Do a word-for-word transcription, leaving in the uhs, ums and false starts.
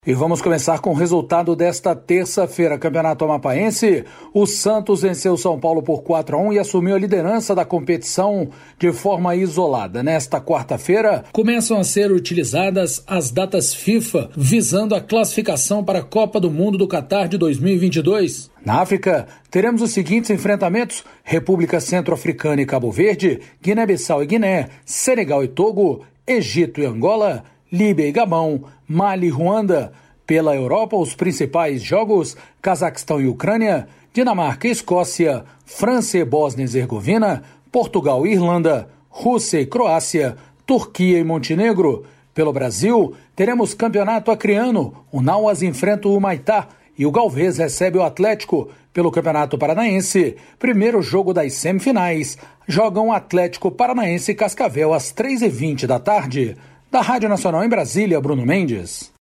E vamos começar com o resultado desta terça-feira. Campeonato Amapaense, o Santos venceu o São Paulo por quatro a um e assumiu a liderança da competição de forma isolada. Nesta quarta-feira, começam a ser utilizadas as datas FIFA, visando a classificação para a Copa do Mundo do Catar de dois mil e vinte e dois. Na África, teremos os seguintes enfrentamentos: República Centro-Africana e Cabo Verde, Guiné-Bissau e Guiné, Senegal e Togo, Egito e Angola, Líbia e Gabão, Mali e Ruanda. Pela Europa, os principais jogos: Cazaquistão e Ucrânia, Dinamarca e Escócia, França e Bósnia e Herzegovina, Portugal e Irlanda, Rússia e Croácia, Turquia e Montenegro. Pelo Brasil, teremos campeonato acreano, o Nauas enfrenta o Humaitá e o Galvez recebe o Atlético. Pelo Campeonato Paranaense, primeiro jogo das semifinais, jogam Atlético Paranaense e Cascavel às três e vinte da tarde. Da Rádio Nacional em Brasília, Bruno Mendes.